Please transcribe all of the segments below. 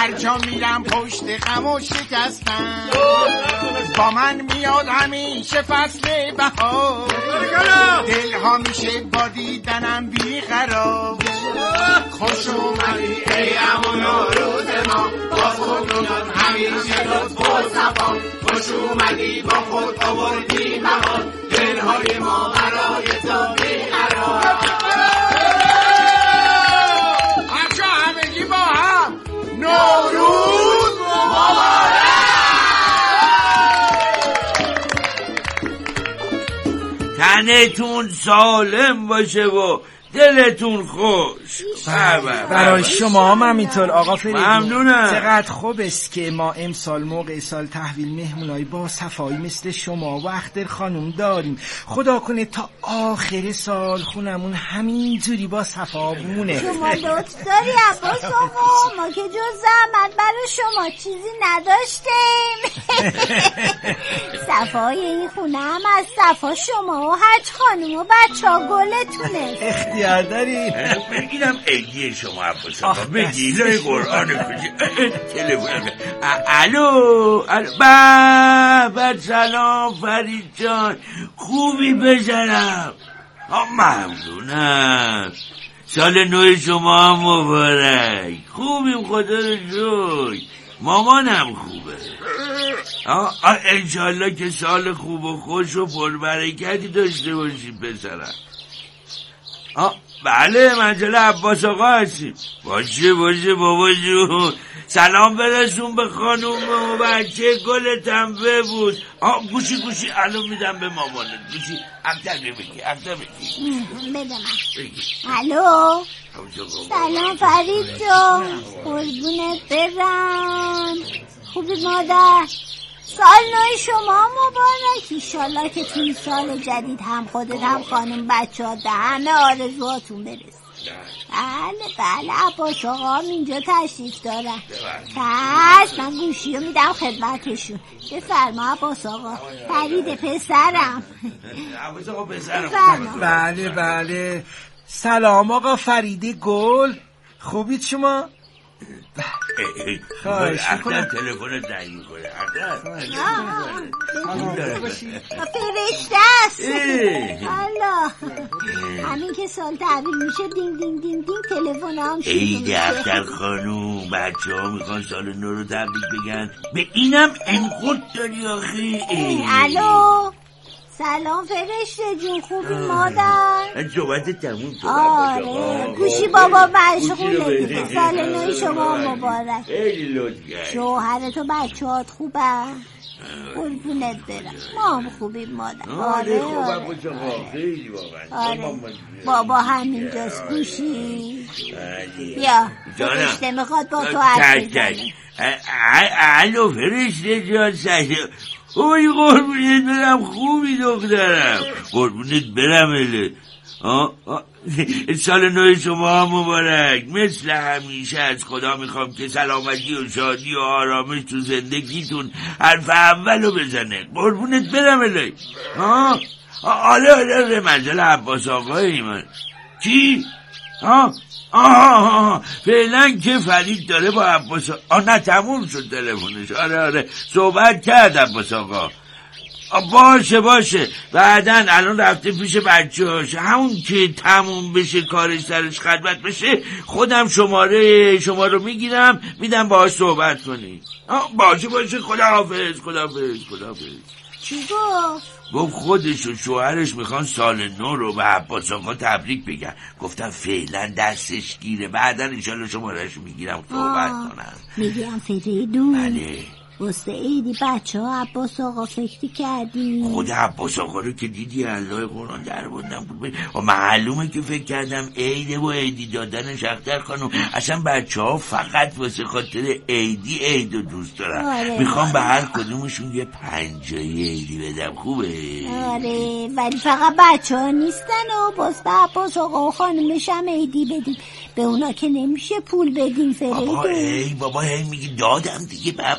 هر جا میرم پشت غمو شکستم، با من میاد همیشه فصل بهار، دلها میشه با دیدنم بیقرار. خوش اومدی ای امون روز ما، با خودمون همیشه لطف و صفا. خوش اومدی با خود آوردی بهار، دلهای ما برای تو بیقرار. بچه همگی با هم نوروز مبارک. تنتون سالم باشه و دلتون خوش. برای شما هم همینطور آقا فریدون. ممنونم. چقدر خوب است که ما امسال موقع سال تحویل مهمونای با صفایی مثل شما و اختر خانم داریم. خدا کنه تا آخر سال خونمون همینجوری با صفا بمونه. شما لطف داری عباس آقا، ما که جز زحمت برای شما چیزی نداشتیم. صفای این خونه هم از صفا شما و حج خانم و بچه ها گلتونه. اختیار داری. بگیرم ایدی شما عباس آقا، بگیرم قرآن کجی. تلفن. الو بابا سلام فرید جان، خوبی بزنم؟ ممنونم. سال نو شما هم مبارک. خوبیم خدا رو شکر. مامانم خوبه. انشالله که سال خوب و خوش و پربرکتی داشته باشیم پسرم. بله منزل عباس آقا هستیم. باشه بابا جون، سلام برسون به خانوم و بچه گلتم ببوس. گوشی الان میدم به مامانت. گوشی اکتر بگی بده من. الو سلام فرید جان، قربونت برم. خوبی مادر؟ سال نو شما مبارک. ایشالله که توی سال جدید هم خودت هم خانم بچه ها همه آرزوهاتون برسید. بله عباس آقا هم اینجا تشریف دارن. پس من گوشی رو میدم خدمتشون. بفرما عباس آقا. فرید پسرم. عباس آقا پسرم. بله سلام آقا فرید گل، خوبید شما؟ خواهش میکنم. تلفن زنگ میکنه. فرشته است. الله، همین که سال تحویل میشه دینگ دینگ دینگ دینگ تلفن هم شروع میشه. ای دفتر خانوم، بچه ها میخوان سال نو رو تبریک بگن، به اینم انخود داری آخی. الو سلام فرشته جون، خوبی مادر؟ صحبت تموم شد. آره گوشی بابا مشغوله دیگه. سال نوی شما مبارک. خیلی لطفی. شوهرت و بچه هات خوبه؟ قربونت برم. ما هم خوبیم مادر. آره خیلی واقعا. بابا همینجاست. گوشی بیا فرشته میخواد با تو حرف بزنه. الو فرشته جان، سلام. اوی قربونت برم، خوبی دخترم؟ قربونت برم. سال نو شما هم مبارک. مثل همیشه از خدا میخوام که سلامتی و شادی و آرامش تو زندگیتون حرف اولو بزنه. قربونت برم الهی. آره منزل عباس آقای من. چی؟ فعلا که فرید داره با عباس نه تموم شد تلفنش. آره صحبت کرد عباس آقا. باشه بعدن الان رفته پیش بچه هاش. همون که تموم بشه کارش سرش خدمت بشه خودم شماره شما رو میگیرم میدم باهاش صحبت کنی. باشه خداحافظ. چی گفت خودش و شوهرش میخوان سال نو رو به عباس آقا تبریک بگن. گفتم فعلا دستش گیره، بعدن انشالله شمارهش میگیرم صحبت کنم. میگم فریدون. بله واسه عیدی بچه ها عباس آقا فکری کردی؟ خود عباس آقا رو که دیدی الله قرآن در بردم. و معلومه که فکر کردم عیده و عیدی دادنش اختر خانم. اصلا بچه ها فقط واسه خاطر عیدی دوست دارن. میخوام به هر کدومشون یه پنجایی عیدی بدم. خوبه؟ آره ولی فقط بچه ها نیستن و باز به عباس آقا و خانمش هم عیدی بدیم. به اونا که نمیشه پول بدیم فریدون. بابا هی میگی دادم دیگه به عباس آقا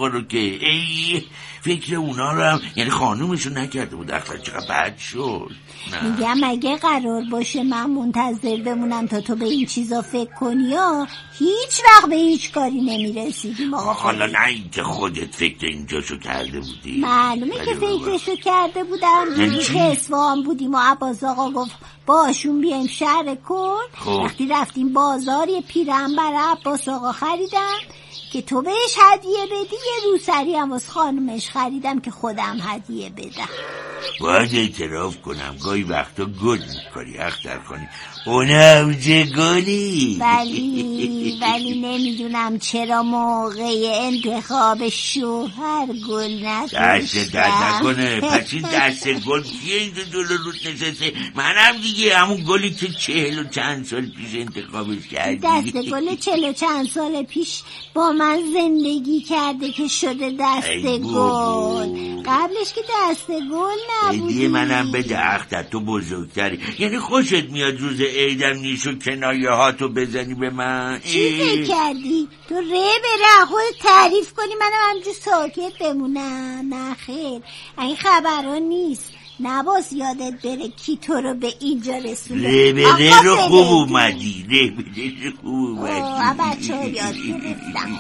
نمیخوره که. ای فکر اونا رو هم یعنی خانومشو نکرده بود. اخلاق چقدر بد شد. میگم اگه قرار باشه من منتظر بمونم تا تو به این چیزا فکر کنی یا هیچ وقت به هیچ کاری نمیرسیدیم. حالا نه این که خودت فکر اینجاشو کرده بودی. معلومه که فکرشو کرده بودم. روزی که اصفهان بودیم و عباس آقا گفت باشون بیایم شهر کرد. وقتی رفتیم بازار یه پیرهن برای عباس آقا خریدم که تو بهش هدیه بدی. یه روسری هم از خانومش خریدم که خودم هدیه بدم. باید اعتراف کنم گاهی وقتا گل میکاری اخترخانی. اونم چه گلی. ولی نمیدونم چرا موقع انتخاب شوهر گل نکنم. دست درد نکنه. پس این دست گل کیه اینجا جلو روت نشسته؟ منم دیگه همون گلی که 40 و چند سال پیش انتخابش کردی. دست گل 40 و چند سال پیش با من زندگی کرده که شده دست گل. قبلش که دست گل نبودی. هدیه منم بده اختر، تو بزرگتری. یعنی خوشت میاد روز عیدم نیشو کنایه هاتو بزنی به من؟ چی فکر کردی؟ تو بره خود تعریف کنی منم همجور ساکت بمونم؟ نه خیر، این خبران نیست. نباس یادت بره کی تو رو به اینجا رسونه. ربره رو خوب اومدی. ربره رو خوب اومدی. بچه ها یاد گرفتم.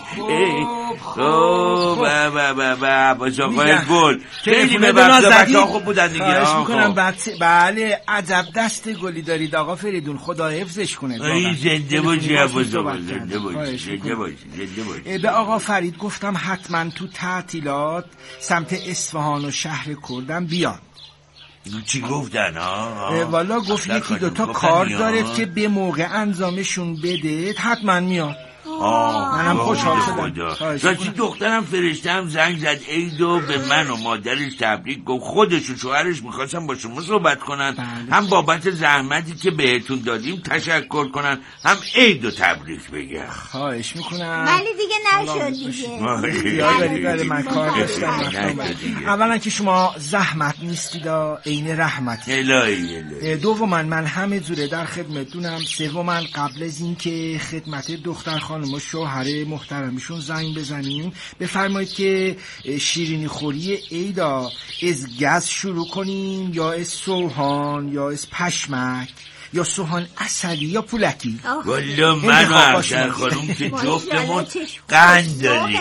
باز آقای گل خیلی به بچه ها خوب بودن دیگه. خواهش میکنم. بله عجب دست گلی دارید آقا فریدون، خدا حفظش کنه. زنده باشی عباس آقا، زنده باشی. به آقا فرید گفتم حتما تو تعطیلات سمت اصفهان و شهر کردم بیان. چی گفتن والا گفت یکی دوتا کار داره که به موقع انجامشون بده حتما میاد. منم خوشحال شدم. راستی دخترم فرشتم زنگ زد عیدو به من و مادرش تبریک گفت. خودش و شوهرش میخواستن با شما صحبت کنن. هم بابت زحمتی که بهتون دادیم تشکر کنن، هم عیدو تبریک بگم. خواهش میکنم. ولی دیگه نشد دیگه. یاداری من کار داشتم. اولا که شما زحمت نیستید، عین رحمت. الهی. دوما من همه جوره در خدمتتونم. سوما قبل از این که خدمت دختر خانم و شوهر محترمشون زنگ بزنیم بفرمایید که شیرینی خوری عیدا از گز شروع کنیم یا از سوهان یا از پشمک یا سوهان اصلی یا پولکی. والا من و افشار خانوم که جفتمون قند داریم.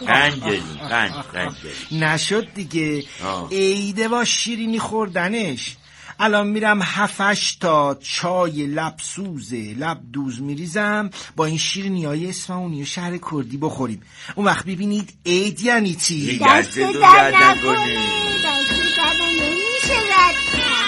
نشد دیگه. عیده با شیرینی خوردنش. الان میرم 7-8 تا چای لبسوز لب دوز میریزم با این شیرینیای اصفهانی و شهر کردی بخوریم. اون وقت ببینید عید یعنی چی. دست تو درد نکنه. نمیشه رد.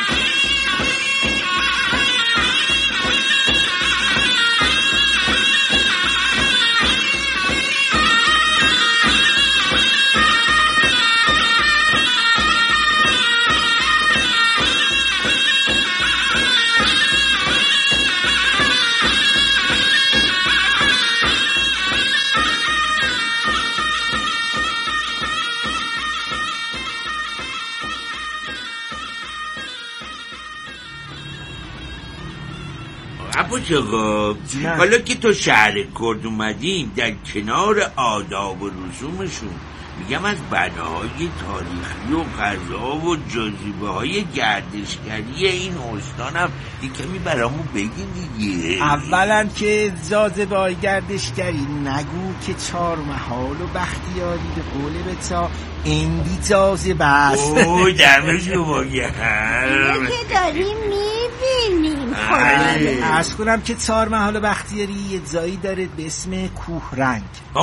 عباس آقا حالا که تو شهر کرد اومدیم در کنار آداب و رسومشون میگم از بناهای تاریخی و غذا و جاذبه های گردشگری این استانم یه کمی برامون بگین دیگه. اولا که جاذبه های گردشگری نگو که 4 محال و بختیاری به قول بچا اندی جاذبه است. دمه شما گرم که داریم میبینیم. عرض کنم که 4 محال و بختیاری یه جایی داره به اسم کوهرنگ.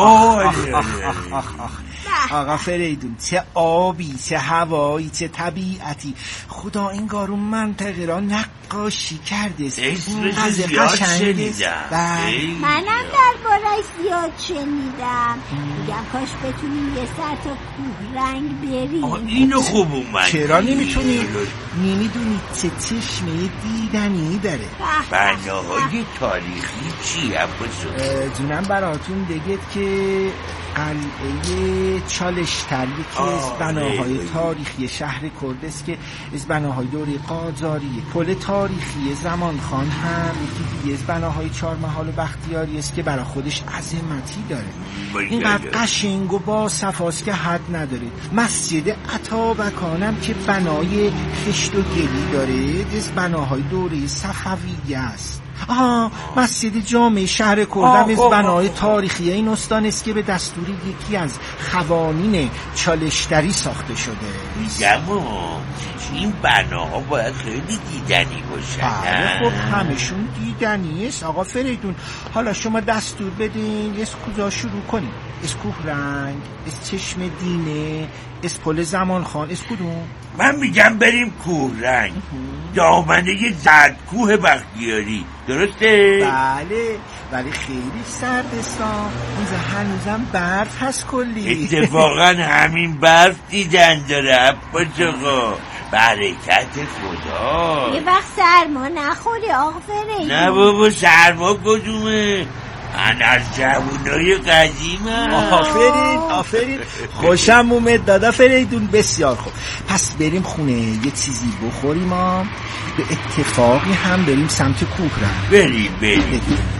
آقا فریدون چه آبی، چه هوایی، چه طبیعتی. خدا انگار اون منطقه را نقاشی کرده. اسمش زیاد شنیدم. منم در بارش زیاد شنیدم. میگم کاش بتونیم یه سر تا کوه رنگ بریم. اینو خوب اومد. چرا نمیتونیم؟ نمیدونید چه چشمه دیدنی داره. بناهای تاریخی چی عباس؟ جونم براتون بگید که قلعه چالشتر یکی از بناهای تاریخی شهر کرد است که از بناهای دوره قاجاریه. پل تاریخی زمانخان هم یکی دیگه از بناهای چهارمحال و بختیاری است که برای خودش عظمتی داره. اینقدر قشنگ و با صفاست که حد نداره. مسجد عتابکان هم که بنای خشت و گلی داره از بناهای دوره صفویه است. مسجد جامع شهر کردم از بنای تاریخی این استان است که به دستور یکی از خوانین چالشتری ساخته شده. میگم این بناها باید خیلی دیدنی باشن. خب همشون دیدنی است آقا فریدون. حالا شما دستور بدین از کجا شروع کنیم؟ از کوه رنگ، از چشم دینه، از پل زمانخان، از کدوم؟ من میگم بریم کوه رنگ، دامنه زدکوه بختیاری. درسته؟ بله ولی خیلی سردستان اونجا هنوزم برف هست کلی. اتفاقا همین برف دیدن داره عباس آقا، برکت خدا. یه وقت سرما نخوری آقا فریدون. نه بابا سرما کدومه، من از جوونای قدیمم. آفرین خوشم اومد دادا فریدون، بسیار خوب. پس بریم خونه یه چیزی بخوریم، به اتفاقی هم بریم سمت کوه رنگ. بریم.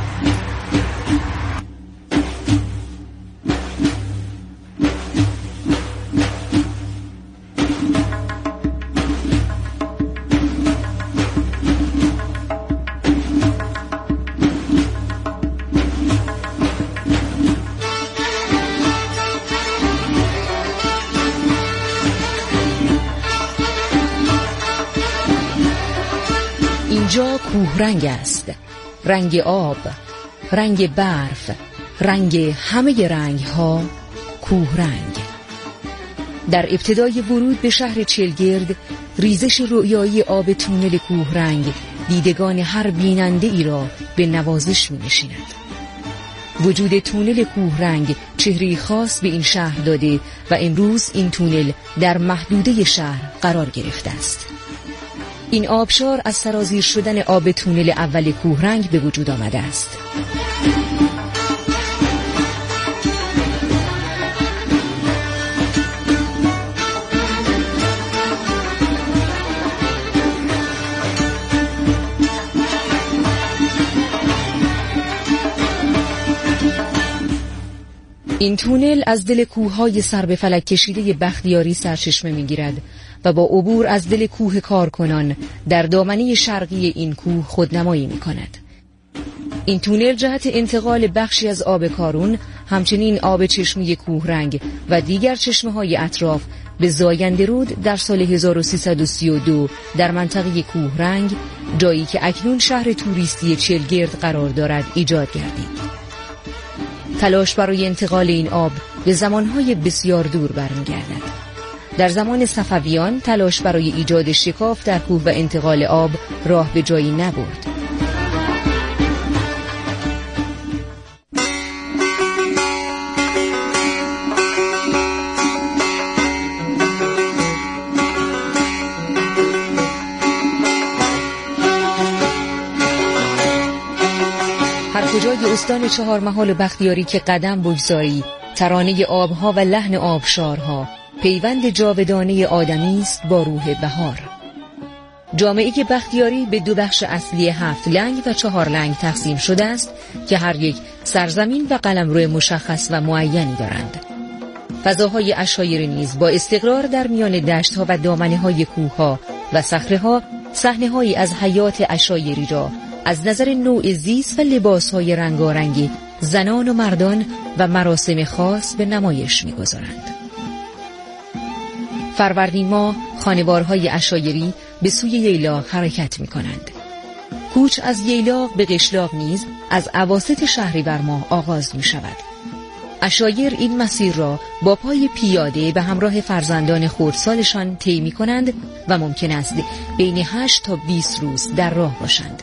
اینجا کوه رنگ است، رنگ آب، رنگ برف، رنگ همه رنگ ها، کوه رنگ. در ابتدای ورود به شهر چلگرد، ریزش رؤیایی آب تونل کوه رنگ دیدگان هر بیننده ای را به نوازش می نشیند. وجود تونل کوه رنگ چهره خاص به این شهر داده و امروز این تونل در محدوده شهر قرار گرفته است. این آبشار از سرازیر شدن آب تونل اول کوه رنگ به وجود آمده است. این تونل از دل کوههای سر به فلک کشیده بختیاری سرچشمه می‌گیرد و با عبور از دل کوه کارکنان در دامنه شرقی این کوه خودنمایی می‌کند. این تونل جهت انتقال بخشی از آب کارون، همچنین آب چشمه کوه رنگ و دیگر چشمه‌های اطراف به زاینده رود در سال 1332 در منطقه کوه رنگ، جایی که اکنون شهر توریستی چلگرد قرار دارد، ایجاد گردید. تلاش برای انتقال این آب به زمانهای بسیار دور برمیگردد. در زمان صفویان تلاش برای ایجاد شکاف در کوه و انتقال آب راه به جایی نبرد. هر کجای استان چهارمحال بختیاری که قدم بگذاری، ترانه آبها و لحن آبشارها پیوند جاودانه آدمی است با روح بهار. جامعه بختیاری به دو بخش اصلی 7 لنگ و 4 لنگ تقسیم شده است که هر یک سرزمین و قلمرو مشخص و معینی دارند. فضاهای عشایری نیز با استقرار در میان دشت‌ها و دامنه‌های کوه‌ها و صخره‌ها صحنه‌هایی از حیات عشایری را از نظر نوع زیست و لباس‌های رنگارنگ زنان و مردان و مراسم خاص به نمایش می‌گذارند. فروردین ماه خانوارهای عشایری به سوی ییلاق حرکت می‌کنند. کوچ از ییلاق به قشلاق نیز از اواسط شهریور ماه آغاز می‌شود. عشایر این مسیر را با پای پیاده به همراه فرزندان خردسالشان طی می‌کنند و ممکن است بین 8 تا 20 روز در راه باشند.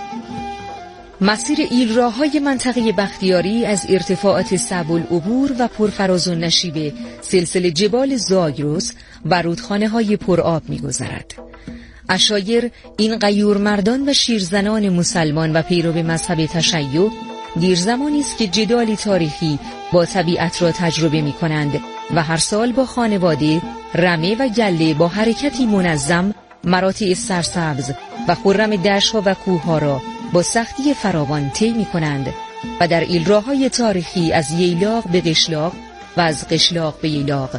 مسیر ایلراهای منطقه بختیاری از ارتفاعات صعب العبور و پرفراز و نشیب سلسله جبال زاگرس و رودخانه‌های پرآب می‌گذرد. عشایر این غیور مردان و شیرزنان مسلمان و پیرو مذهب تشیع دیر زمانی است که جدالی تاریخی با طبیعت را تجربه می کنند و هر سال با خانواده رمه و گله با حرکتی منظم مراتع سرسبز و خرم دشت‌ها و کوه‌ها را با سختی فراوان طی می کنند و در ایلراهای تاریخی از ییلاق به قشلاق و از قشلاق به ییلاق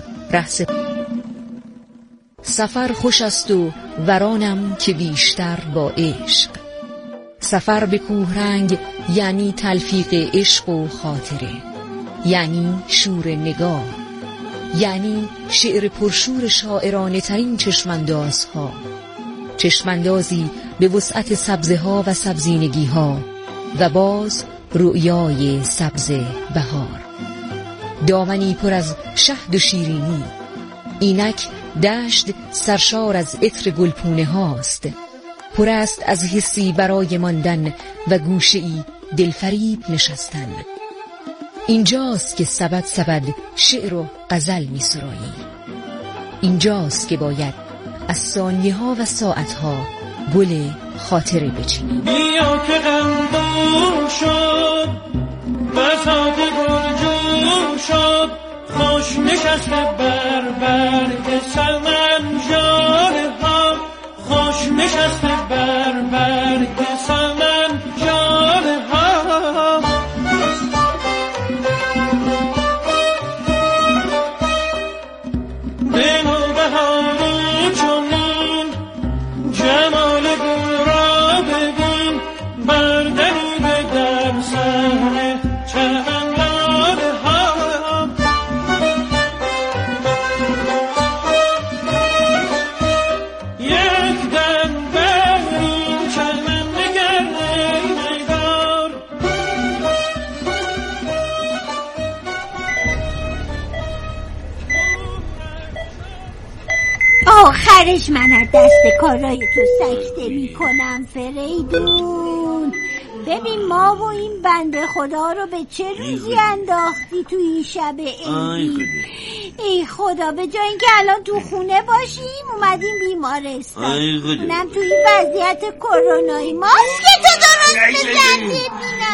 سفر خوش است و ورانم که بیشتر با عشق. سفر به کوهرنگ یعنی تلفیق عشق و خاطره، یعنی شور نگاه، یعنی شعر پرشور شاعرانه ترین چشماندازها، چشماندازی به وسعت سبزه ها و سبزینگی ها و باز رؤیای سبز بهار، دامنی پر از شهد و شیرینی. اینک دشت سرشار از عطر گلپونه هاست، پر است از حسی برای ماندن و گوشه‌ای دلفریب نشستن. اینجاست که سبد شعر و غزل می سرایی. اینجاست که باید از ثانیه ها و ساعت ها گل خاطره بچینی. بیا که غمدون شد بساط گلجون شد، خوش نشسته بر برگ سمنجان ها، خوش نشسته بر برگ سمنجان ها. به نوبهار چنین جمال گل را ببین، بردریده در صحن چمنزار ها. یک دم بر این چمن نگر نگار. آخرش من از دست کارای تو سکته میکنم فریدون. ببین ما و این بنده خدا رو به چه روزی انداختی تو این شب عیدی. ای خدا، به جای اینکه الان تو خونه باشیم اومدیم بیمارستان، اونم تو این وضعیت کرونایی. ماسک تو درست بزن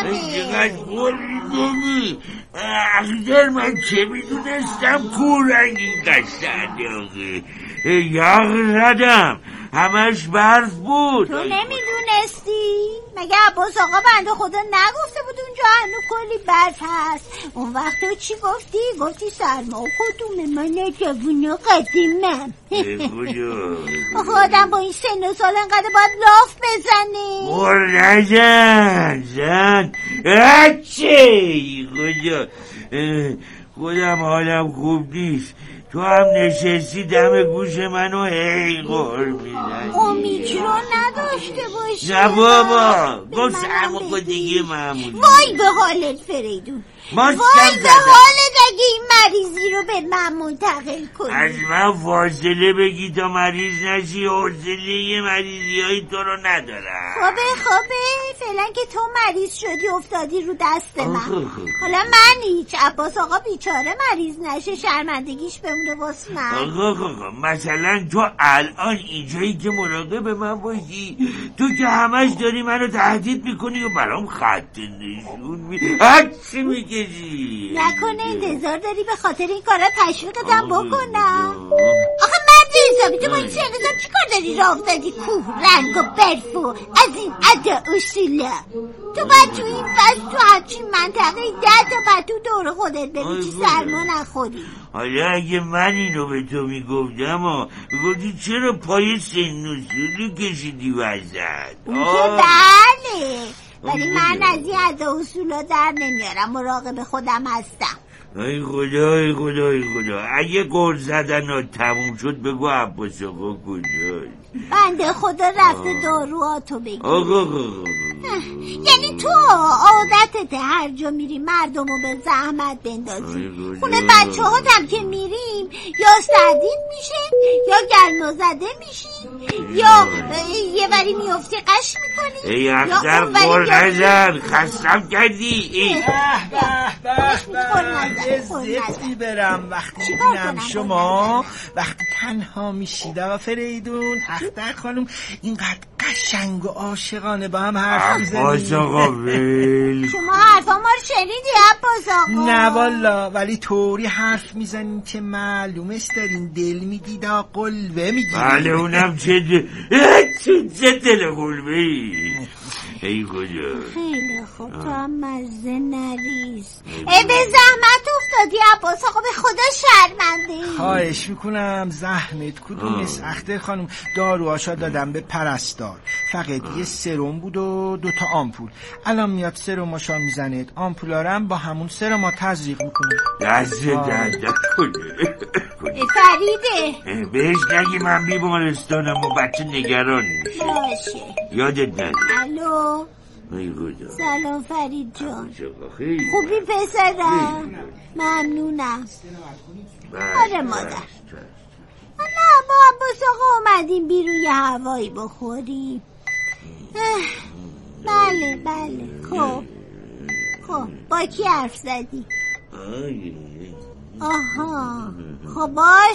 ببینمه. اخیدر من چه میدونستم کورنگ این قشنگه. یاغ زدم، همش برف بود. تو نمیدونستی؟ مگه عباس آقا بنده خدا نگفته بود اونجا هنو کلی برف هست؟ اون وقت تو چی گفتی؟ گفتی سرما و کدوم من جوون قدیمم. آخه آدم با این سن و سال انقدر باید لاف بزنه. زن اچه کجا خودم حالم خوب نیست، تو هم نشستی دم گوش منو هی غر میزنی. امیدرو نداشته باشی. نه بابا، گفت سرما دیگه معمولی. وای به حالت فریدون، وای به حالت اگه این مریضی رو به من منتقل کنی. از من فاصله بگی تا مریض نشی، حوصله مریضی های تو رو ندارم. خوبه فعلا که تو مریض شدی افتادی رو دست من. حالا من هیچ، عباس آقا بیچاره مریض نشه شرمندگیش بمونه واسه من. مثلا تو الان اینجایی که مراقب من باشی، تو که همش داری منو تهدید میکنی و برام خط نشون چی میگی؟ نکنه انتظار داری به خاطر این کارا تشویقتم بکنم؟ آخه مرد حسابی تو با این سنگزم چی کار داری راه افتادی کوه رنگ و برف و از این ادا اصولا؟ تو باید تو این فصل تو همچین منطقه 10 تا پتو دور خودت بری چی سرما نخوری. حالا اگه من اینو به تو میگفتم میگفتی چرا پای سن و سولی کشیدی وزد؟ اون که بله، ولی من از این ادا اصولا در نمیارم، مراقب خودم هستم. ای خدا اگه گل زدن ها تموم شد بگو عباس آقا کجاست؟ بنده خدا رفته داروهاتو بگیر. یعنی تو عادتت هر جا میری مردمو به زحمت بندازی. خونه بچه ها هم که میریم یا سردین میشه یا گرما زده میشیم یا یه وری میفتی قش میکنی. ای اختر خور نزن، خستم کردی. زفتی برم وقتی بینم شما وقتی تنها میشید. آقا فریدون، اختر خانم اینقدر قشنگ و عاشقانه با هم حرف میزنیم. عباس آقا ول. شما حرفا ما رو شنیدی عباس آقا؟ نه والا، ولی طوری حرف میزنیم که معلوم است دارین دل میدید و قلبه میگید. بله اونم چه دل قلبه ای. ای خدا. خیلی خوب، تو هم مزه نریز. به زحمت افتادی عباس آقا، به خدا شرمنده. خواهش میکنم. زحمت کدوم است اختر خانم؟ داروهاشا دادم به پرستار، فقط یه سرم بود و 2 تا آمپول. الان میاد سرماشا میزنید، آمپولارم با همون سرما تزریق میکنه. دست درد کنه. فریده بهش نگی من بیمارستانم و بچه نگران میشه. باشه. یادت نده. الو. ای خدا. سلام فرید جان. خیلی خوبی پسرم؟ ممنونم. آره مادر. نه با عباس آقا اومدیم بیرون یه هوایی بخوریم. بله بله. خب با کی حرف زدی؟ آها خب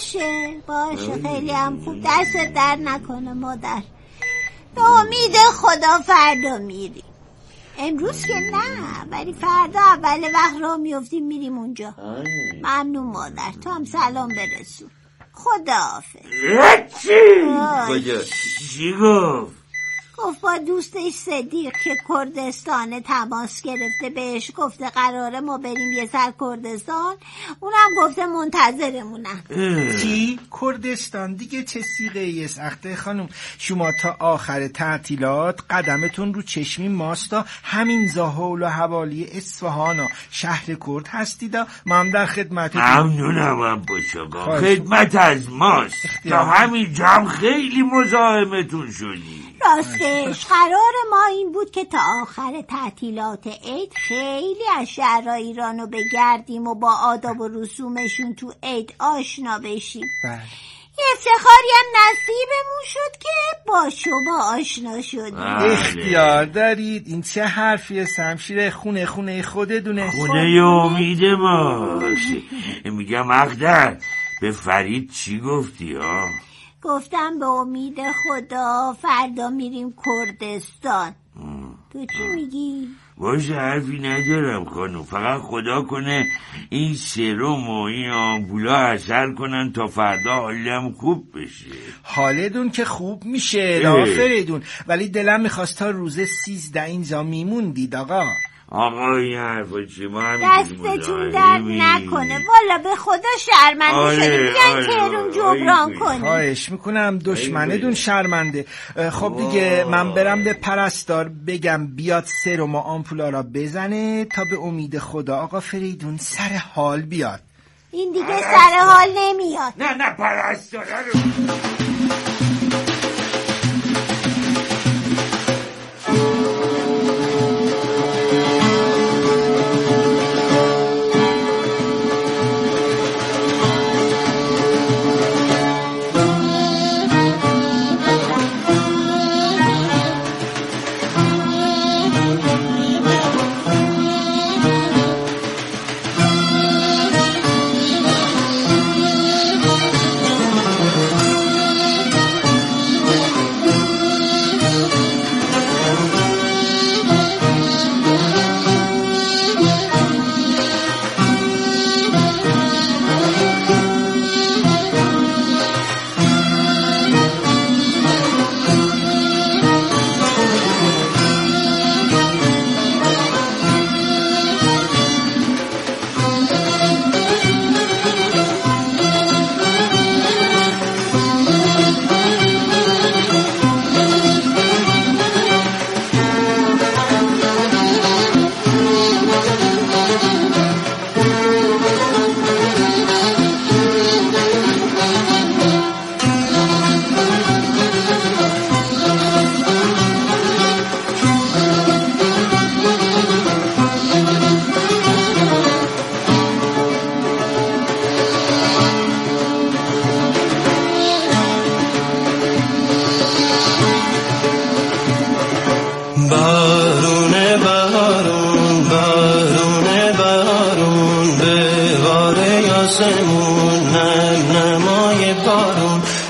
باشه خیلی هم خوب. دست در نکنه مادر. به امید خدا فردا میریم. امروز که نه، ولی فردا اول وقت راه میفتیم میریم اونجا. ممنون مادر. تو هم سلام برسون. خداحافظ. چی گفت؟ گفت با دوستش صدیق که کردستان تماس گرفته، بهش گفته قراره ما بریم یه سر کردستان، اونم گفته منتظرمونم. چی؟ کردستان دیگه چه سیغه ایست اختر خانم؟ شما تا آخر تعطیلات قدمتون رو چشمی ماستا همین زاهول و حوالی اصفهان شهر کرد هستیدا. ما هم در خدمتتون. ممنونم هم باشاقا، خدمت از ماست. تا همینجا هم خیلی مزاحمتون شدی. راستش قرار ما این بود که تا آخر تعطیلات عید خیلی از شهرهای ایرانو بگردیم و با آداب و رسومشون تو عید آشنا بشیم. یه افتخاری هم نصیبمون شد که با شما آشنا شدیم. اختیار دارید. این چه حرفیه شمشیر؟ خونه خودتونه. خونه امید ماست. میگم اختر به فرید چی گفتی ها؟ گفتم به امید خدا فردا میریم کردستان. تو چی میگی؟ باشه حرفی ندارم خانم، فقط خدا کنه این سرم و این آمپولا اثر کنن تا فردا حالم خوب بشه. حالتون که خوب میشه لافریدون، ولی دلم میخواست تا روز 13 اینجا میموندید آقا. آقا این حرفا چی؟ ما هم دستتون درد نکنه والا، به خدا شرمنده شده. بیاین تهرون جبران کنی. خواهش میکنم، دشمنتون شرمنده. خب دیگه من برم به پرستار بگم بیاد سرم و آمپولا را بزنه تا به امید خدا آقا فریدون سر حال بیاد. این دیگه سر حال نمیاد. نه پرستاره رو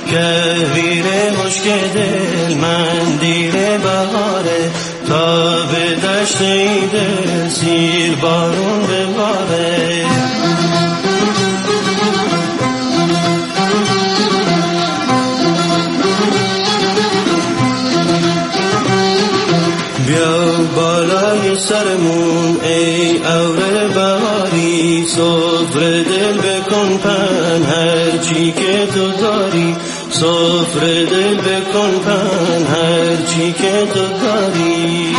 کویر مشک دل من دیر بهاره تا به دشت دل سیر بارون بباره بیا بالای سرمون ای عور بهاری سفره دل بکن پن هرچی که تو داری سفره دل بکن پن هرچی که تو داری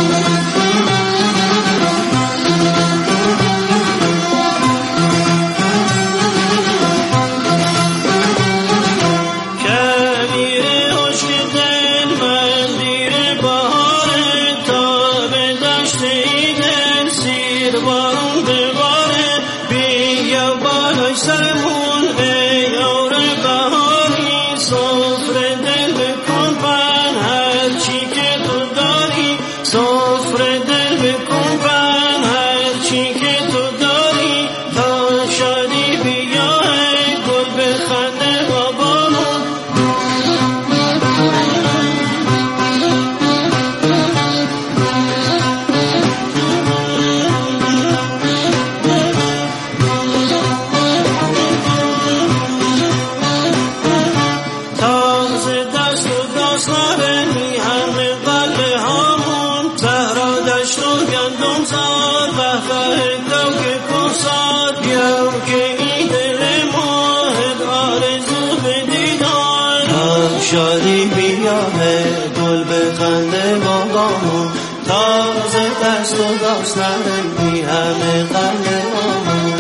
شادی بیاره گل بخنده بابامون تازه دست و داست نرمی همه قلب آمون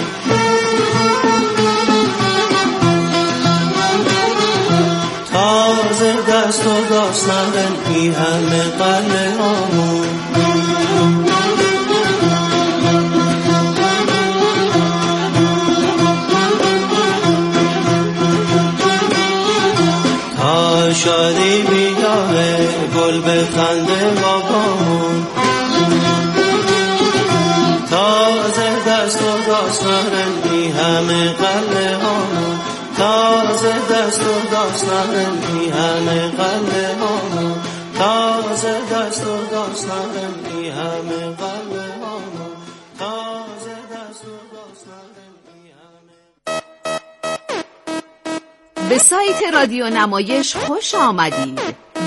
تازه دست و داست نرمی همه قلب آمون شادی بیاره گل بخنده بابامون تازه دست و داست نرمی همه قلب هامون تازه دست و داست نرمی همه قلب هامون تازه دست و داست نرمی همه قلب هامون تازه دست و داست نرمی همه. به سایت رادیو نمایش خوش آمدید.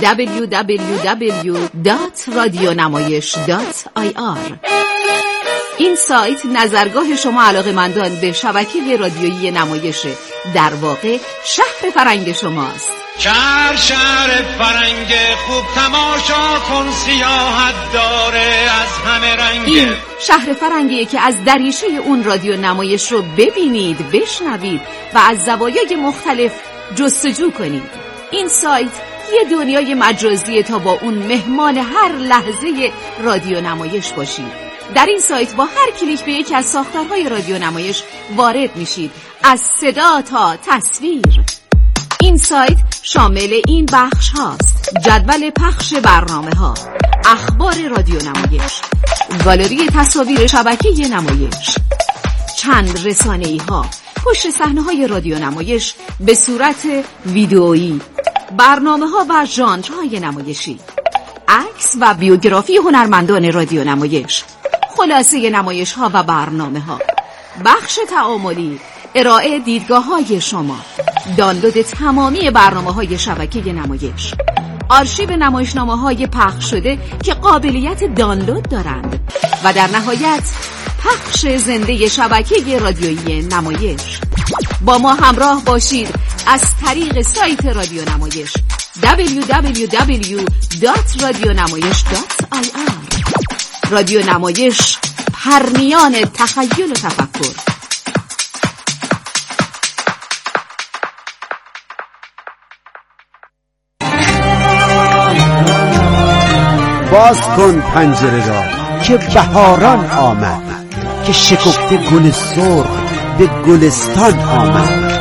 www.radionamayish.ir این سایت نظرگاه شما علاقه‌مندان به شبکه رادیویی نمایشه، در واقع شهر فرنگ شماست. شهر فرنگ خوب تماشا کن سیاحت داره از همه رنگ. این شهر فرنگیه که از دریچه اون رادیو نمایش رو ببینید، بشنوید و از زوایای مختلف جستجو کنید. این سایت یه دنیای مجازیه تا با اون مهمان هر لحظه رادیو نمایش باشید. در این سایت با هر کلیک به یکی از ساختارهای رادیو نمایش وارد میشید، از صدا تا تصویر. این سایت شامل این بخش هاست: جدول پخش برنامه ها، اخبار رادیو نمایش، گالری تصاویر شبکه نمایش، چند رسانه‌ای ها، پشت صحنه های رادیو نمایش به صورت ویدئویی، برنامه ها و ژانرهای نمایشی، عکس و بیوگرافی هنرمندان رادیو نمایش، خلاصه نمایش ها و برنامه ها، بخش تعاملی، ارائه دیدگاه های شما، دانلود تمامی برنامه های شبکه نمایش، آرشیو نمایشنامه های پخش شده که قابلیت دانلود دارند و در نهایت پخش زنده شبکه رادیویی نمایش. با ما همراه باشید از طریق سایت رادیو نمایش www.radionamayish.ir. رادیو نمایش، پرنیان تخیل و تفکر. باز کن پنجره را که بهاران آمد، که شکفته گل سرخ به گلستان آمد.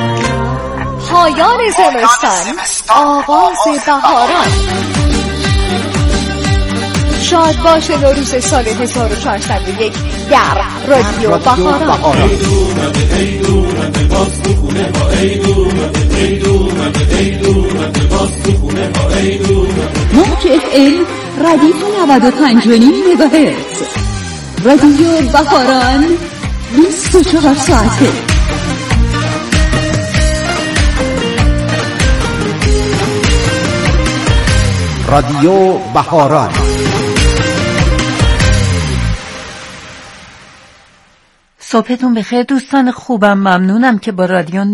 پایان زمستان، آغاز بهاران. شاد باش نوروز سال 1401 در رادیو بهاران. ردیف 95.5 مگاهرتز. رادیو بهاران 24 ساعته. رادیو بهاران. صبحتون بخیر دوستان خوبم. ممنونم که با رادیو